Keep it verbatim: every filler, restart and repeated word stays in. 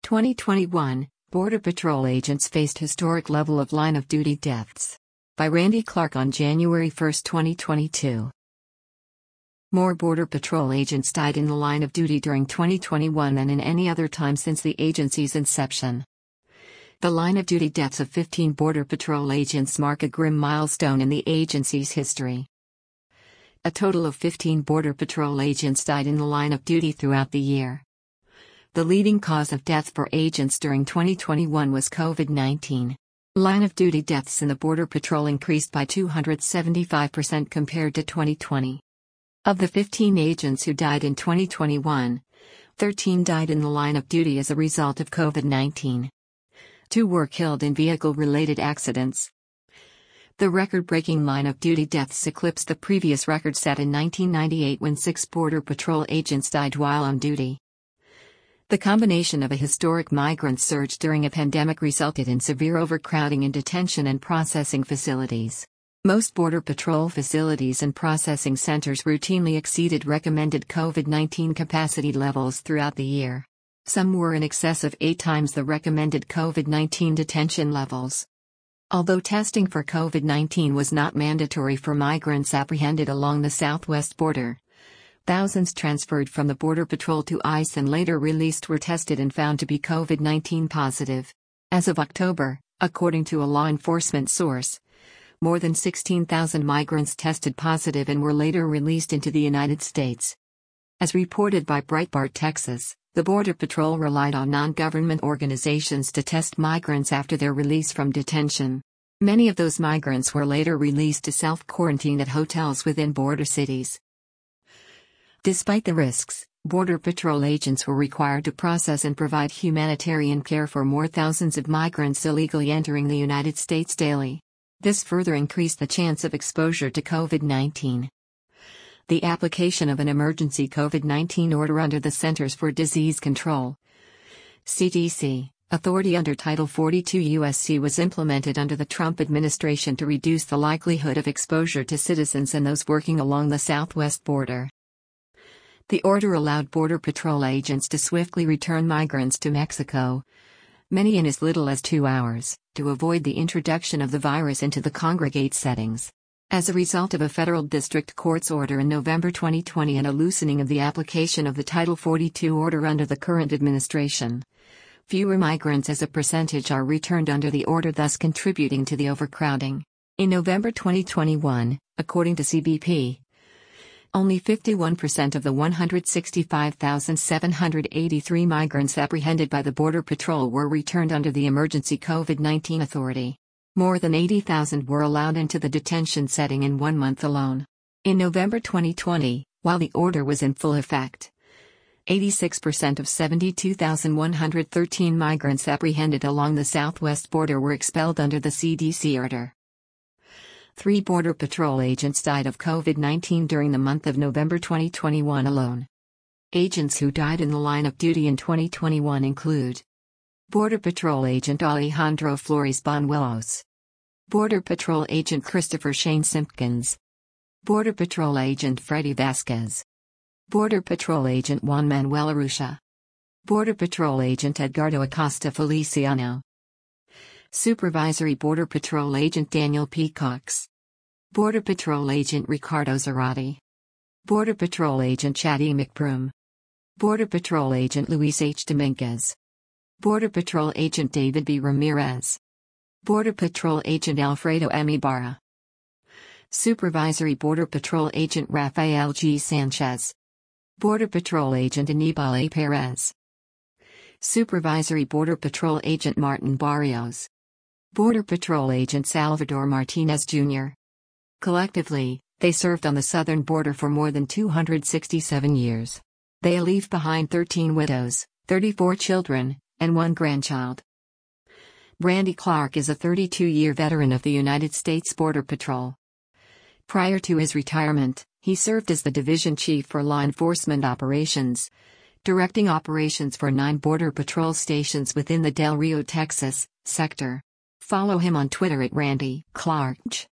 twenty twenty-one, Border Patrol agents faced historic level of line-of-duty deaths. By Randy Clark on January first, twenty twenty-two. More Border Patrol agents died in the line of duty during twenty twenty-one than in any other time since the agency's inception. The line-of-duty deaths of fifteen Border Patrol agents mark a grim milestone in the agency's history. A total of fifteen Border Patrol agents died in the line of duty throughout the year. The leading cause of death for agents during twenty twenty-one was COVID nineteen. Line-of-duty deaths in the Border Patrol increased by two hundred seventy-five percent compared to twenty twenty. Of the fifteen agents who died in twenty twenty-one, thirteen died in the line of duty as a result of COVID nineteen. Two were killed in vehicle-related accidents. The record-breaking line-of-duty deaths eclipsed the previous record set in nineteen ninety-eight when six Border Patrol agents died while on duty. The combination of a historic migrant surge during a pandemic resulted in severe overcrowding in detention and processing facilities. Most Border Patrol facilities and processing centers routinely exceeded recommended COVID nineteen capacity levels throughout the year. Some were in excess of eight times the recommended COVID nineteen detention levels. Although testing for COVID nineteen was not mandatory for migrants apprehended along the southwest border, thousands transferred from the Border Patrol to ICE and later released were tested and found to be COVID nineteen positive. As of October, according to a law enforcement source, more than sixteen thousand migrants tested positive and were later released into the United States. As reported by Breitbart Texas, the Border Patrol relied on non-government organizations to test migrants after their release from detention. Many of those migrants were later released to self-quarantine at hotels within border cities. Despite the risks, Border Patrol agents were required to process and provide humanitarian care for more thousands of migrants illegally entering the United States daily. This further increased the chance of exposure to COVID nineteen. The application of an emergency COVID nineteen order under the Centers for Disease Control (C D C) authority under Title forty-two U S C was implemented under the Trump administration to reduce the likelihood of exposure to citizens and those working along the southwest border. The order allowed Border Patrol agents to swiftly return migrants to Mexico, many in as little as two hours, to avoid the introduction of the virus into the congregate settings. As a result of a federal district court's order in November twenty twenty and a loosening of the application of the Title forty-two order under the current administration, fewer migrants as a percentage are returned under the order, thus contributing to the overcrowding. In November twenty twenty-one, according to C B P, only fifty-one percent of the one hundred sixty-five thousand seven hundred eighty-three migrants apprehended by the Border Patrol were returned under the emergency COVID nineteen authority. More than eighty thousand were allowed into the detention setting in one month alone. In November twenty twenty, while the order was in full effect, eighty-six percent of seventy-two thousand one hundred thirteen migrants apprehended along the southwest border were expelled under the C D C order. Three Border Patrol agents died of COVID nineteen during the month of November twenty twenty-one alone. Agents who died in the line of duty in twenty twenty-one include Border Patrol Agent Alejandro Flores Banuelos, Border Patrol Agent Christopher Shane Simpkins, Border Patrol Agent Freddy Vasquez, Border Patrol Agent Juan Manuel Arusha, Border Patrol Agent Edgardo Acosta Feliciano, Supervisory Border Patrol Agent Daniel P. Cox, Border Patrol Agent Ricardo Zarate, Border Patrol Agent Chad E. McBroom, Border Patrol Agent Luis H. Dominguez, Border Patrol Agent David B. Ramirez, Border Patrol Agent Alfredo M. Ibarra, Supervisory Border Patrol Agent Rafael G. Sanchez, Border Patrol Agent Anibal A. Perez, Supervisory Border Patrol Agent Martin Barrios, Border Patrol Agent Salvador Martinez Junior Collectively, they served on the southern border for more than two hundred sixty-seven years. They leave behind thirteen widows, thirty-four children, and one grandchild. Randy Clark is a thirty-two-year veteran of the United States Border Patrol. Prior to his retirement, he served as the Division Chief for Law Enforcement Operations, directing operations for nine Border Patrol stations within the Del Rio, Texas, sector. Follow him on Twitter at Randy Clark.